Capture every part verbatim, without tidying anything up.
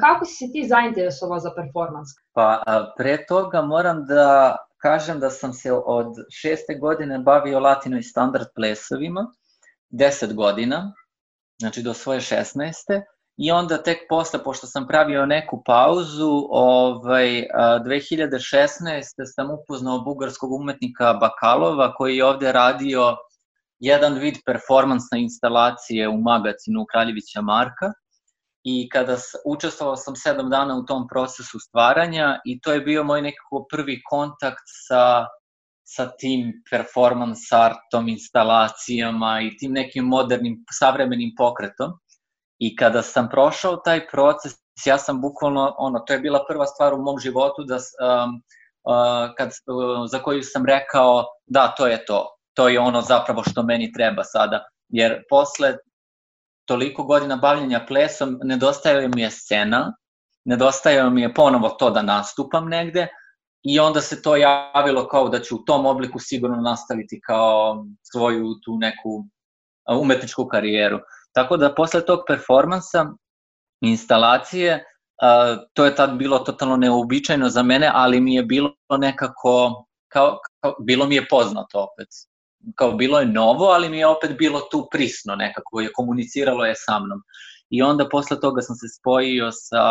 Kako si se ti zainteresovao za performans? Pa pre toga moram da kažem da sam se od šeste godine bavio latino i standard plesovima, deset godina, znači do svoje šesnaeste. I onda tek posle, pošto sam pravio neku pauzu, ovaj, dve hiljade šesnaeste. sam upoznao bugarskog umetnika Bakalova, koji je ovde radio jedan vid performansne instalacije u magacinu Kraljevića Marka. I kada učestvovao sam sedam dana u tom procesu stvaranja i to je bio moj nekako prvi kontakt sa, sa tim performance artom, instalacijama i tim nekim modernim, savremenim pokretom. I kada sam prošao taj proces, ja sam bukvalno, ono, to je bila prva stvar u mom životu da, um, uh, kad, uh, za koju sam rekao da, to je to. To je ono zapravo što meni treba sada. Jer posle toliko godina bavljenja plesom, nedostajao mi je scena, nedostajao mi je ponovo to da nastupam negde i onda se to javilo kao da ću u tom obliku sigurno nastaviti kao svoju tu neku umetničku karijeru. Tako da posle tog performansa, instalacije, to je tad bilo totalno neobičajno za mene, ali mi je bilo nekako, kao, kao, bilo mi je poznato opet. Kao bilo je novo, ali mi je opet bilo tu prisno nekako, je komuniciralo je sa mnom. I onda posle toga sam se spojio sa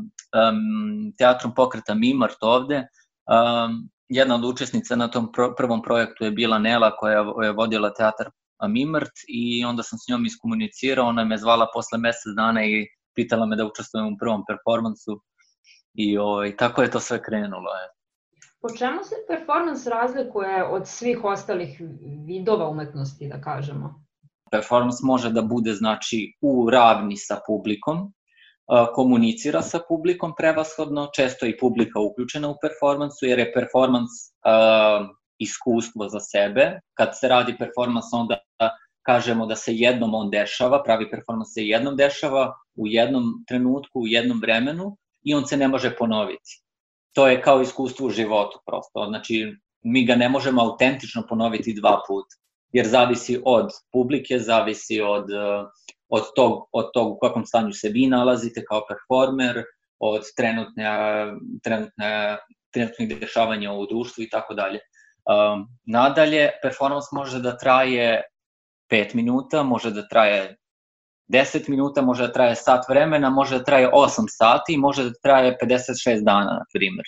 um, teatrom pokreta Mimart ovde. Um, jedna od učesnica na tom pro, prvom projektu je bila Nela, koja je vodila teatar Mimart i onda sam s njom iskomunicirao, ona me zvala posle mesec dana i pitala me da učestvujem u prvom performansu i ovaj, tako je to sve krenulo. Je. Po čemu se performans razlikuje od svih ostalih vidova umetnosti, da kažemo? Performans može da bude, znači, u ravni sa publikom, komunicira sa publikom prevashodno, često i publika uključena u performansu, jer je performans uh, iskustvo za sebe. Kad se radi performans, onda kažemo da se jednom on dešava, pravi performans se jednom dešava, u jednom trenutku, u jednom vremenu i on se ne može ponoviti. To je kao iskustvo u životu prosto, znači mi ga ne možemo autentično ponoviti dva puta, jer zavisi od publike, zavisi od, od, tog, od tog u kakvom stanju se vi nalazite kao performer, od trenutne, trenutne, trenutnih dešavanja u društvu i tako dalje. Nadalje, performans može da traje pet minuta, može da traje deset minuta, može da traje sat vremena, može da traje osam sati, može da traje pedeset šest dana, na primer.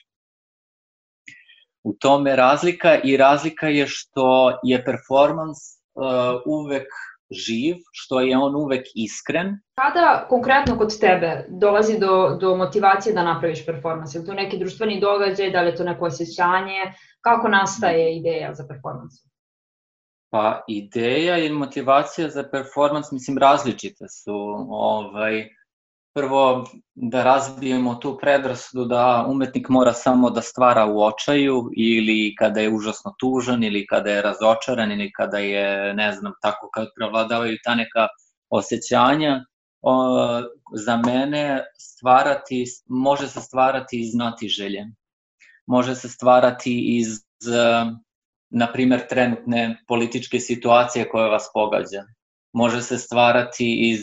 U tome razlika i razlika je što je performans uh, uvek živ, što je on uvek iskren. Kada konkretno kod tebe dolazi do, do motivacije da napraviš performans? Je li to neki društveni događaj, da li je to neko osjećanje? Kako nastaje ideja za performans? Pa ideja i motivacija za performans, mislim, različite su. Ovaj, prvo, da razbijemo tu predrasudu da umetnik mora samo da stvara u očaju ili kada je užasno tužan ili kada je razočaran ili kada je, ne znam, tako kad prevladavaju ta neka osjećanja. O, za mene stvarati, može se stvarati iz znatiželje. Može se stvarati iz, na primer, trenutne političke situacije koje vas pogađa. Može se stvarati iz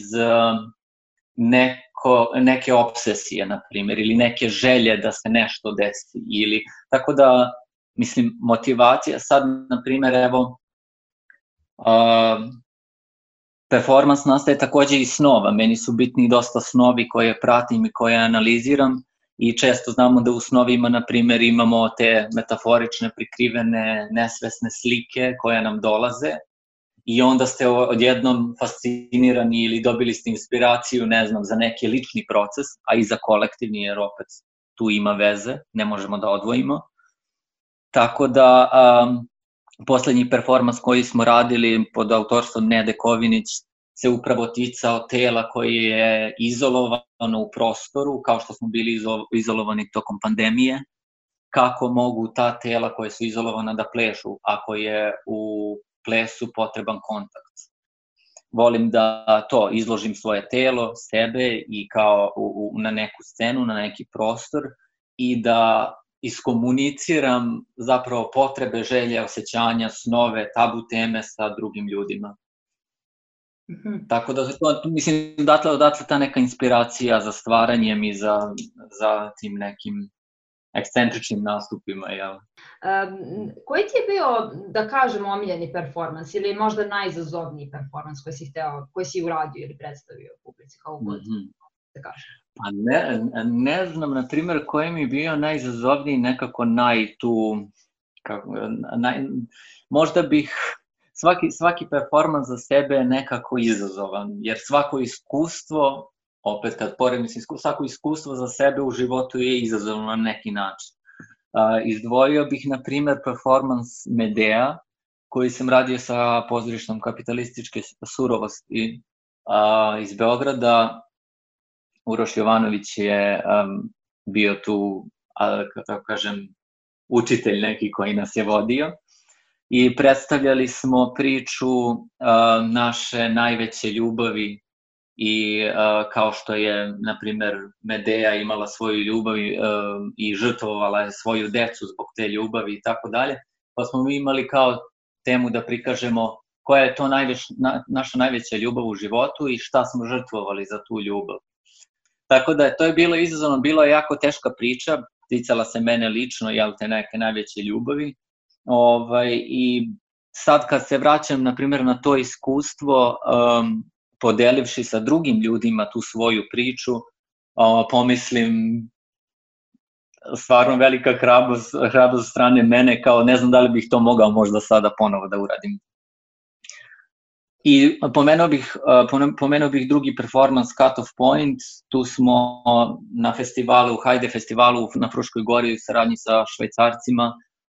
neko, neke obsesije, na primer, ili neke želje da se nešto desi. Ili, tako da, mislim, motivacija, sad, na primer, evo, uh, performans nastaje takođe iz snova. Meni su bitni dosta snovi koje pratim i koje analiziram. I često znamo da u snovima, na primer, imamo te metaforične, prikrivene, nesvesne slike koje nam dolaze i onda ste odjednom fascinirani ili dobili ste inspiraciju, ne znam, za neki lični proces, a i za kolektivni, jer opet tu ima veze, ne možemo da odvojimo. Tako da, um, poslednji performans koji smo radili pod autorstvom Nede Kovinić se upravo ticao tela koje je izolovano u prostoru, kao što smo bili izolovani tokom pandemije, kako mogu ta tela koje su izolovana da plešu, ako je u plesu potreban kontakt. Volim da to izložim svoje telo, sebe i kao u, u, na neku scenu, na neki prostor i da iskomuniciram zapravo potrebe, želje, osjećanja, snove, tabu teme sa drugim ljudima. Mm-hmm. Tako da, to, mislim, odatle, odatle ta neka inspiracija za stvaranjem i za, za tim nekim ekscentričnim nastupima, jel? Um, koji ti je bio, da kažemo, omiljeni performans ili možda najizazovniji performans koji si hteo, koji si uradio ili predstavio publici, kao god, mm-hmm. da kažem? Pa ne, ne znam, na primjer, koji mi je bio najizazovniji, nekako naj tu, kako, naj, možda bih, svaki, svaki performans za sebe je nekako izazovan, jer svako iskustvo, opet kad poredim se iskustvo, svako iskustvo za sebe u životu je izazovno na neki način. Uh, izdvojio bih, na primjer, performans Medea, koji sam radio sa pozorištom Kapitalističke surovosti uh, iz Beograda. Uroš Jovanović je um, bio tu, kako kažem, učitelj neki koji nas je vodio i predstavljali smo priču uh, naše najveće ljubavi i uh, kao što je, na primjer, Medea imala svoju ljubav uh, i žrtvovala je svoju decu zbog te ljubavi i tako dalje, pa smo mi imali kao temu da prikažemo koja je to najveć, na, naša najveća ljubav u životu i šta smo žrtvovali za tu ljubav. Tako da to je bilo izazovno, bilo je jako teška priča, ticala se mene lično, jel te, neke najveće ljubavi. Ovaj, I sad kad se vraćam, na primjer, na to iskustvo, um, podelivši sa drugim ljudima tu svoju priču, uh, pomislim, stvarno velika hrabrost, hrabrost strane mene, kao ne znam da li bih to mogao možda sada ponovo da uradim. I pomenuo bih, pomenuo bih drugi performans Cut Off Point, tu smo na festivalu, Hajde festivalu na Fruškoj Gori u saradnji sa Švajcarcima,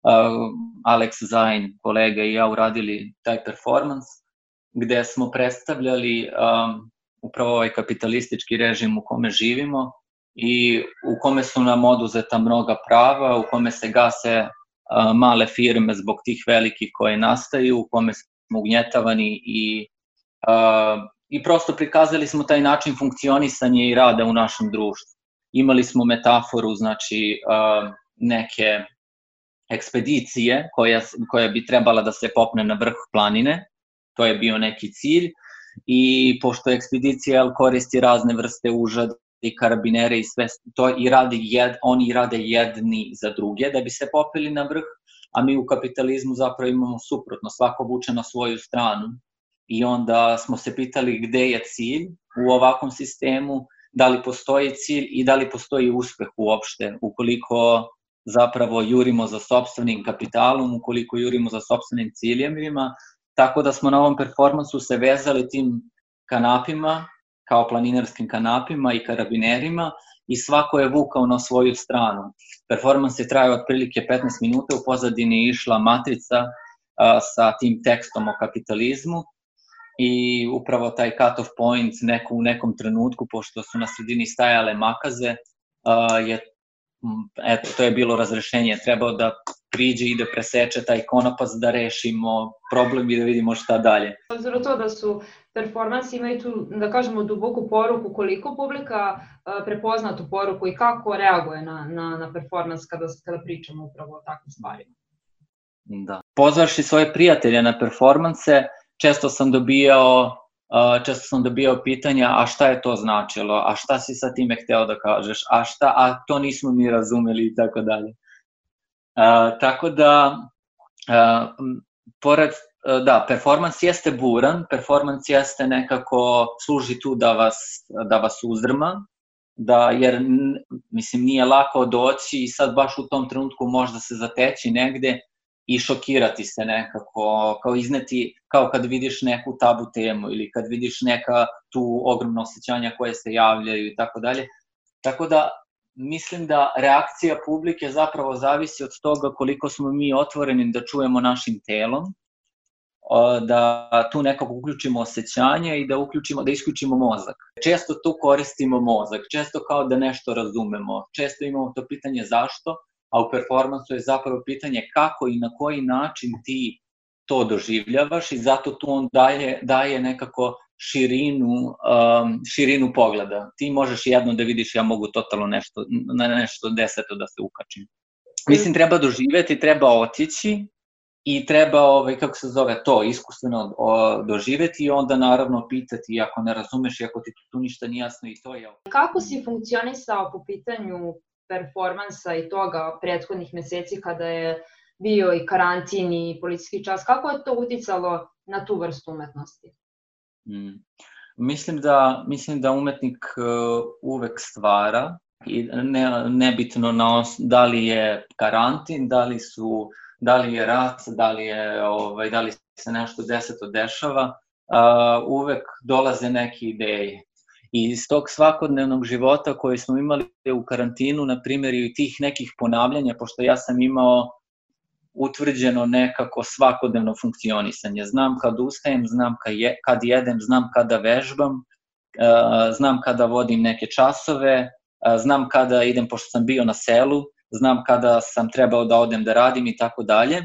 Alex Zain, kolega i ja uradili taj performans, gde smo predstavljali um, upravo ovaj kapitalistički režim u kome živimo i u kome su nam oduzeta mnoga prava, u kome se gase uh, male firme zbog tih velikih koje nastaju, u kome smo ugnjetavani i, uh, i prosto prikazali smo taj način funkcionisanja i rada u našem društvu. Imali smo metaforu, znači uh, neke ekspedicije koja, koja bi trebala da se popne na vrh planine, to je bio neki cilj, i pošto ekspedicija koristi razne vrste užada i karabinere i sve to, i radi jed, oni rade jedni za druge da bi se popeli na vrh, a mi u kapitalizmu zapravo imamo suprotno, svako vuče na svoju stranu. I onda smo se pitali gde je cilj u ovakvom sistemu, da li postoji cilj i da li postoji uspeh uopšte, ukoliko zapravo jurimo za sopstvenim kapitalom, ukoliko jurimo za sopstvenim ciljevima. Tako da smo na ovom performansu se vezali tim kanapima, kao planinarskim kanapima i karabinerima, i svako je vukao na svoju stranu. Performans je trajao otprilike petnaest minuta, u pozadini je išla matrica a, sa tim tekstom o kapitalizmu i upravo taj cut off point neko, u nekom trenutku, pošto su na sredini stajale makaze, a, je, eto, to je bilo razrešenje, trebao da priđe i da preseče taj konopac, da rešimo problem i da vidimo šta dalje. Obzirom to da su performansi imaju tu, da kažemo, duboku poruku, koliko publika prepozna tu poruku i kako reaguje na, na, na performans kada, kada pričamo upravo o takvim stvarima. Da. Pozvaši svoje prijatelje na performanse, često sam dobijao, često sam dobijao pitanja, a šta je to značilo, a šta si sa time hteo da kažeš, a šta, a to nismo mi razumeli i tako dalje. Uh, tako da, uh, pored, uh, da, performans jeste buran, performans jeste nekako, služi tu da vas, da vas uzdrma, da, jer, mislim, nije lako doći i sad baš u tom trenutku možda se zateći negde i šokirati se nekako, kao izneti, kao kad vidiš neku tabu temu ili kad vidiš neka tu ogromna osjećanja koje se javljaju i tako dalje. Tako da, mislim da reakcija publike zapravo zavisi od toga koliko smo mi otvoreni da čujemo našim telom, da tu nekako uključimo osjećanje i da uključimo, da isključimo mozak. Često tu koristimo mozak, često kao da nešto razumemo, često imamo to pitanje zašto, a u performansu je zapravo pitanje kako i na koji način ti to doživljavaš i zato tu on daje, daje nekako širinu, um, širinu pogleda. Ti možeš jedno da vidiš, ja mogu totalno nešto, na nešto deseto da se ukačim. Mislim, treba doživeti, treba otići i treba, ovaj, kako se zove, to iskustveno doživeti i onda naravno pitati ako ne razumeš i ako ti tu ništa nije jasno i to je. Kako si funkcionisao po pitanju performansa i toga prethodnih meseci kada je bio i karantin i policijski čas, kako je to uticalo na tu vrstu umetnosti? Mm. Mislim da, mislim da umetnik uh, uvek stvara, i ne, nebitno na os, da li je karantin, da li su, da li je rat, da li, je, ovaj, da li se nešto deseto dešava, uh, uvek dolaze neke ideje. I iz tog svakodnevnog života koji smo imali u karantinu, na primjer i tih nekih ponavljanja, pošto ja sam imao utvrđeno nekako svakodnevno funkcionisanje. Znam kad ustajem, znam kad jedem, znam kada vežbam, znam kada vodim neke časove, znam kada idem, pošto sam bio na selu, znam kada sam trebao da odem da radim i tako dalje.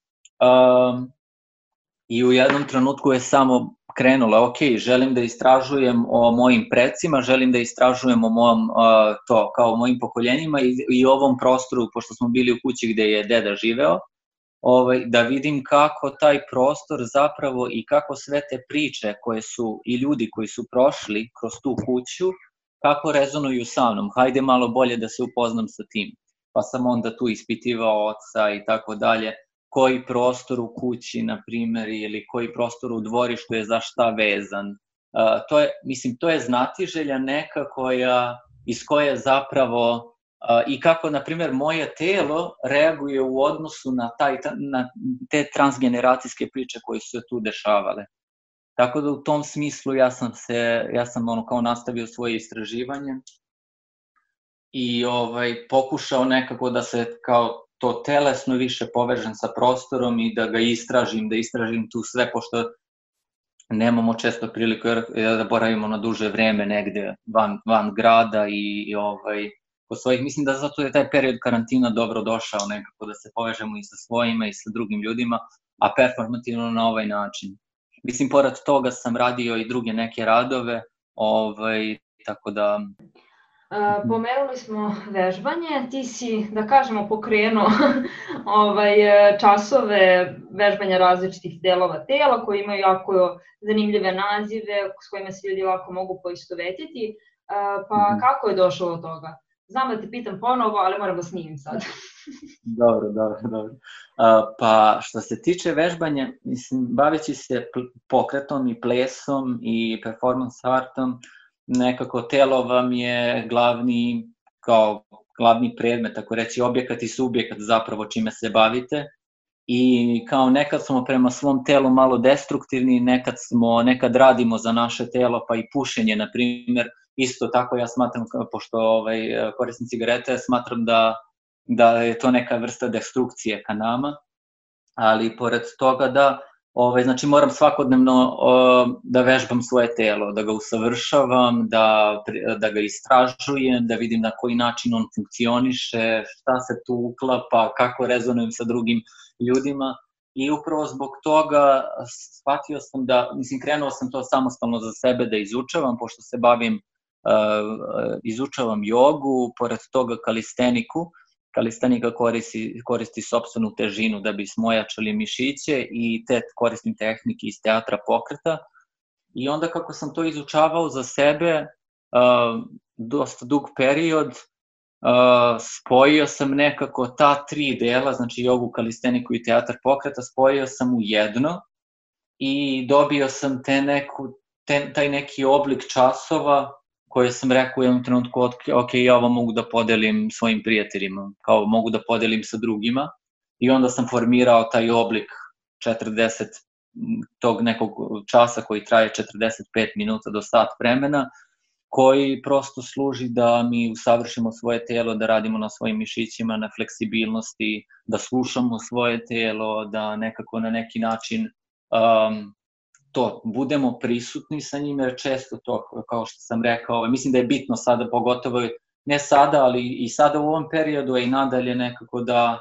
I u jednom trenutku je samo krenulo, ok, želim da istražujem o mojim precima, želim da istražujem o mojom, to, kao mojim pokoljenjima i, i ovom prostoru, pošto smo bili u kući gde je deda živeo, ovaj, da vidim kako taj prostor zapravo i kako sve te priče koje su i ljudi koji su prošli kroz tu kuću, kako rezonuju sa mnom, hajde malo bolje da se upoznam sa tim. Pa sam onda tu ispitivao oca i tako dalje, koji prostor u kući, na primjer, ili koji prostor u dvorištu je za šta vezan. Uh, to je, mislim, to je znatiželja neka koja, iz koje zapravo, uh, i kako, na primjer, moje telo reaguje u odnosu na, taj, na te transgeneracijske priče koje su se tu dešavale. Tako da u tom smislu ja sam se, ja sam ono kao nastavio svoje istraživanje i ovaj, pokušao nekako da se kao to telesno više povežem sa prostorom i da ga istražim, da istražim tu sve, pošto nemamo često priliku da boravimo na duže vreme negde van, van grada i, i ovaj, po svojih, mislim da zato je taj period karantina dobro došao nekako da se povežemo i sa svojima i sa drugim ljudima, a performativno na ovaj način. Mislim, pored toga sam radio i druge neke radove, ovaj, tako da... Uh, pomenuli smo vežbanje, ti si, da kažemo, pokrenuo ovaj, časove vežbanja različitih delova tela koji imaju jako zanimljive nazive s kojima se ljudi lako mogu poistovetiti, uh, pa kako je došlo do toga? Znam da te pitam ponovo, ali moram da snimim sad. Dobro, dobro, dobro. Uh, pa što se tiče vežbanja, mislim, baveći se pokretom i plesom i performance artom, nekako telo vam je glavni, kao glavni predmet, tako reći, objekat i subjekat zapravo čime se bavite. I kao nekad smo prema svom telu malo destruktivni, nekad smo, nekad radimo za naše telo, pa i pušenje, na primjer, isto tako ja smatram, pošto ovaj, koristim cigarete, smatram da, da je to neka vrsta destrukcije ka nama, ali pored toga da, ovaj, znači moram svakodnevno o, da vežbam svoje telo, da ga usavršavam, da, da ga istražujem, da vidim na koji način on funkcioniše, šta se tu uklapa, kako rezonujem sa drugim ljudima. I upravo zbog toga shvatio sam da, mislim, krenuo sam to samostalno za sebe da izučavam, pošto se bavim, uh, izučavam jogu, pored toga kalisteniku. Kalistenika koristi, koristi sopstvenu težinu da bi smo ojačali mišiće i te koristim tehnike iz teatra pokreta. I onda kako sam to izučavao za sebe, uh, dosta dug period, uh, spojio sam nekako ta tri dela, znači jogu, kalisteniku i teatar pokreta, spojio sam u jedno i dobio sam te neku, te, taj neki oblik časova koje sam rekao u jednom trenutku, ok, ja ovo mogu da podelim svojim prijateljima, kao mogu da podelim sa drugima. I onda sam formirao taj oblik četrdeset tog nekog časa koji traje četrdeset pet minuta do sat vremena, koji prosto služi da mi usavršimo svoje telo, da radimo na svojim mišićima, na fleksibilnosti, da slušamo svoje telo, da nekako na neki način um, to, budemo prisutni sa njim, jer često to, kao što sam rekao, mislim da je bitno sada, pogotovo ne sada, ali i sada u ovom periodu, a i nadalje nekako da,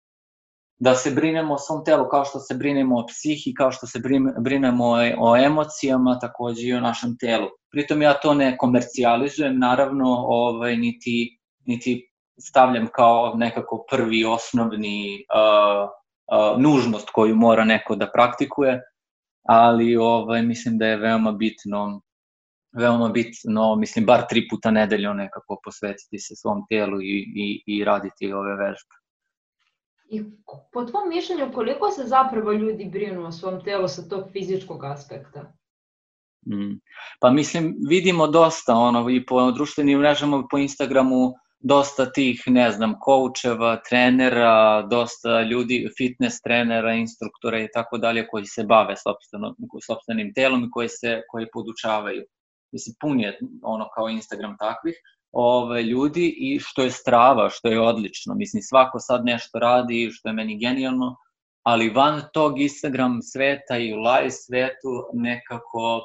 da se brinemo o svom telu, kao što se brinemo o psihi, kao što se brinemo o, o emocijama, takođe i o našem telu. Pritom ja to ne komercijalizujem, naravno, ovaj, niti, niti stavljam kao nekako prvi osnovni uh, uh, nužnost koju mora neko da praktikuje, ali ovaj, mislim da je veoma bitno, veoma bitno, mislim, bar tri puta nedeljno nekako posvetiti se svom telu i, i, i raditi ove vežbe. I po tvom mišljenju, koliko se zapravo ljudi brinu o svom telu sa tog fizičkog aspekta? Mm. Pa mislim, vidimo dosta ono, i po društvenim mrežama, po Instagramu, dosta tih, ne znam, koučeva, trenera, dosta ljudi, fitness trenera, instruktora i tako dalje, koji se bave sopstveno, sopstvenim telom i koji se koji podučavaju. Mislim, pun je ono kao Instagram takvih ove, ljudi i što je strava, što je odlično. Mislim, svako sad nešto radi, što je meni genijalno, ali van tog Instagram sveta i u live svetu nekako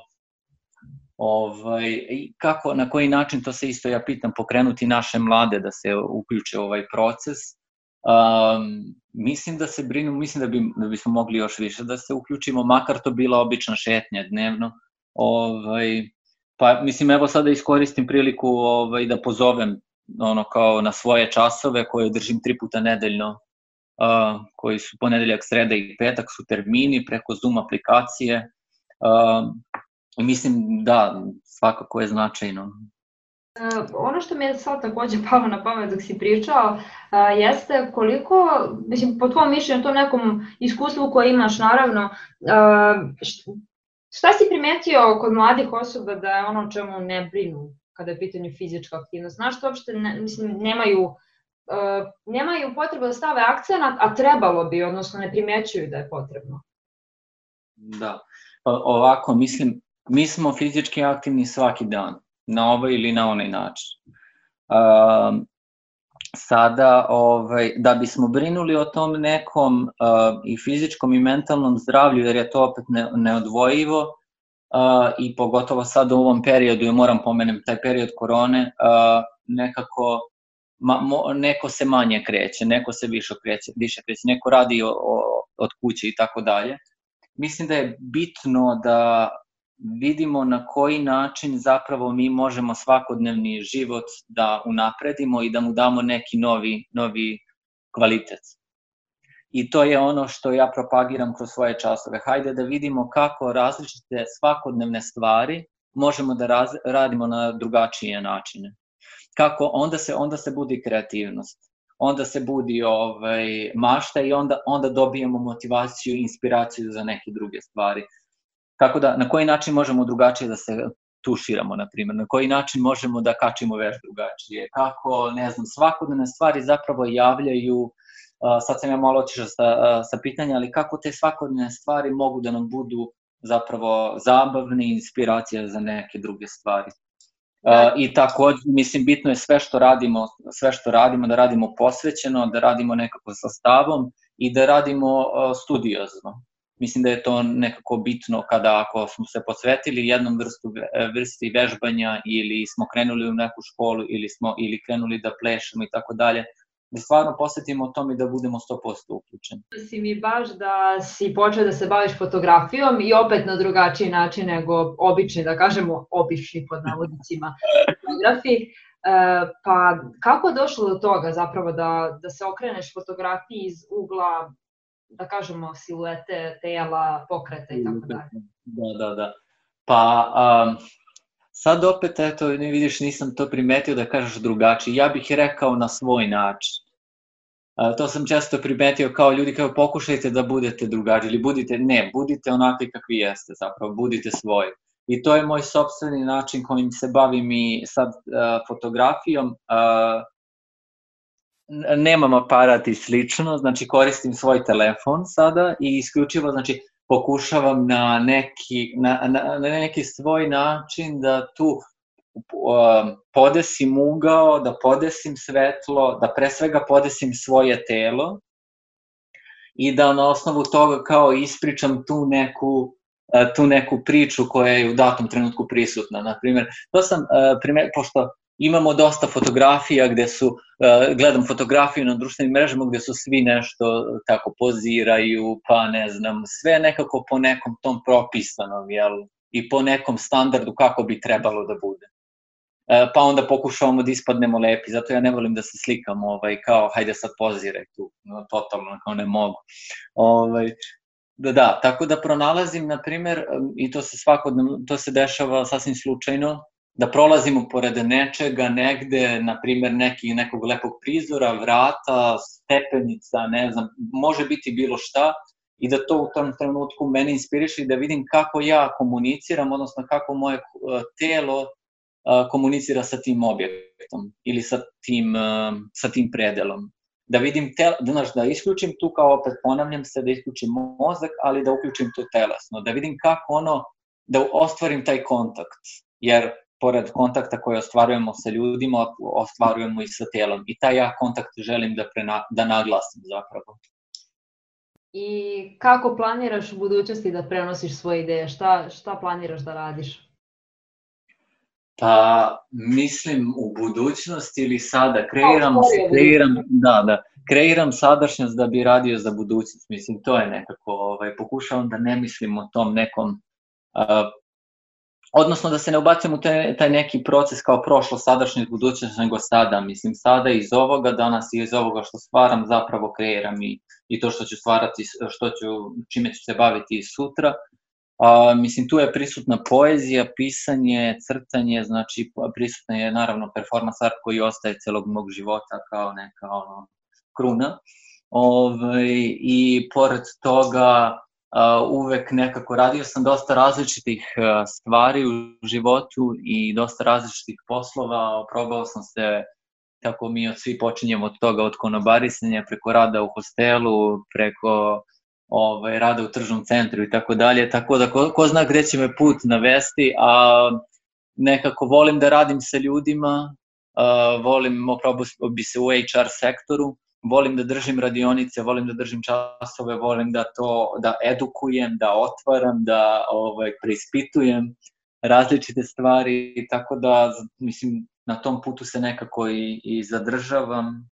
ovaj, kako, na koji način, to se isto ja pitam, pokrenuti naše mlade da se uključe u ovaj proces. Um, mislim da se brinu, mislim da, bi, da bismo mogli još više da se uključimo, makar to bila obična šetnja dnevno. Ovaj, pa mislim, evo sada iskoristim priliku ovaj, da pozovem ono kao na svoje časove koje držim tri puta nedeljno, uh, koji su ponedeljak, sreda i petak, su termini preko Zoom aplikacije. Uh, Mislim da, svakako je značajno. Uh, ono što mi je sad takođe palo na pamet dok si pričao, uh, jeste koliko, mislim, po tvom mišljenju, tom nekom iskustvu koje imaš, naravno, uh, šta si primetio kod mladih osoba da je ono o čemu ne brinu kada je pitanje fizička aktivnost? Znaš, to uopšte ne, mislim, nemaju, uh, nemaju potrebu da stave akcenat, a trebalo bi, odnosno ne primećuju da je potrebno. Da, pa ovako, mislim, mi smo fizički aktivni svaki dan, na ovaj ili na onaj način. Um, sada, ovaj, da bismo brinuli o tom nekom uh, i fizičkom i mentalnom zdravlju, jer je to opet ne, neodvojivo, uh, i pogotovo sad u ovom periodu, ja moram pomenem taj period korone, uh, nekako ma, mo, neko se manje kreće, neko se više kreće, više kreće, neko radi o, o, od kuće i tako dalje. Mislim da je bitno da vidimo na koji način zapravo mi možemo svakodnevni život da unapredimo i da mu damo neki novi, novi kvalitet. I to je ono što ja propagiram kroz svoje časove. Hajde da vidimo kako različite svakodnevne stvari možemo da raz, radimo na drugačije načine. Kako onda se, onda se budi kreativnost, onda se budi ovaj, mašta i onda, onda dobijemo motivaciju i inspiraciju za neke druge stvari. Kako da, na koji način možemo drugačije da se tuširamo, na primjer, na koji način možemo da kačimo veš drugačije, kako, ne znam, svakodnevne stvari zapravo javljaju, uh, sad sam ja malo otišao sa, uh, sa pitanja, ali kako te svakodnevne stvari mogu da nam budu zapravo zabavne i inspiracije za neke druge stvari. Uh, I takođe, mislim, bitno je sve što radimo, sve što radimo, da radimo posvećeno, da radimo nekako sa stavom i da radimo uh, studiozno. Mislim da je to nekako bitno kada ako smo se posvetili jednom vrstu, vrsti vežbanja ili smo krenuli u neku školu ili smo ili krenuli da plešemo i tako dalje, da stvarno posvetimo tome da budemo sto posto uključeni. Si mi baš da si počeo da se baviš fotografijom i opet na drugačiji način nego obični, da kažemo obični pod navodnicima fotografiji. E, pa kako je došlo do toga zapravo da, da se okreneš fotografiji iz ugla, da kažemo, siluete, tela, pokreta i tako dalje? Da, da, da. Pa um, sad opet, eto, ne vidiš, nisam to primetio da kažeš drugačije. Ja bih rekao na svoj način. Uh, to sam često primetio kao ljudi, kao pokušajte da budete drugačiji, ili budite, ne, budite onakvi kakvi jeste zapravo, budite svoji. I to je moj sopstveni način kojim se bavim i sad uh, fotografijom. Uh, Nemam aparat i slično, znači koristim svoj telefon sada i isključivo, znači, pokušavam na neki, na, na, na neki svoj način da tu uh, podesim ugao, da podesim svetlo, da pre svega podesim svoje telo i da na osnovu toga kao ispričam tu neku, uh, tu neku priču koja je u datom trenutku prisutna. Naprimjer, to sam, uh, primer, pošto imamo dosta fotografija gde su, uh, gledam fotografiju na društvenim mrežama gde su svi nešto tako poziraju, pa ne znam, sve nekako po nekom tom propisanom, jel, i po nekom standardu kako bi trebalo da bude. pa onda pokušavamo da ispadnemo lepi, zato ja ne volim da se slikam, ovaj, kao hajde sad poziraj tu, no, totalno kao ne mogu. Ovaj, da, da, tako da pronalazim, na primer, i to se svakodnevno, to se dešava sasvim slučajno, da prolazimo pored nečega, negde, na primer, neki, nekog lepog prizora, vrata, stepenica, ne znam, može biti bilo šta, i da to u tom trenutku mene inspiriše i da vidim kako ja komuniciram, odnosno kako moje telo komunicira sa tim objektom ili sa tim, sa tim predelom. Da vidim, tel, da, znaš, da isključim tu, kao opet ponavljam se, da isključim mozak, ali da uključim to telesno, da vidim kako ono, da ostvarim taj kontakt, jer pored kontakta koje ostvarujemo sa ljudima, ostvarujemo i sa telom. I taj ja kontakt želim da, prena, da naglasim zapravo. I kako planiraš u budućnosti da prenosiš svoje ideje? Šta, šta planiraš da radiš? Pa, mislim u budućnosti ili sada, kreiram, kreiram, da, da, kreiram sadašnjost da bi radio za budućnost, mislim, to je nekako, ovaj, pokušavam da ne mislim o tom nekom, uh, odnosno da se ne ubacim u taj, taj neki proces kao prošlo, sadašnjost, budućnost, nego sada, mislim, sada iz ovoga, danas i iz ovoga što stvaram zapravo kreiram i, i to što ću stvarati, što ću, čime ću se baviti i sutra. A, mislim, tu je prisutna poezija, pisanje, crtanje, znači prisutna je naravno performans art koji ostaje celog mog života kao neka ono, kruna. Ove, I pored toga a, uvek nekako radio sam dosta različitih a, stvari u životu i dosta različitih poslova. Probao sam se, tako mi od svi počinjemo od toga, od konobarisanja, preko rada u hostelu, preko Ovaj, rada u tržnom centru i tako dalje, tako da ko, ko zna gde će me put navesti, a nekako volim da radim sa ljudima, a, volim, probao bi se u H R sektoru, volim da držim radionice, volim da držim časove, volim da to, da edukujem, da otvaram, da ovaj, preispitujem različite stvari, tako da, mislim, na tom putu se nekako i, i zadržavam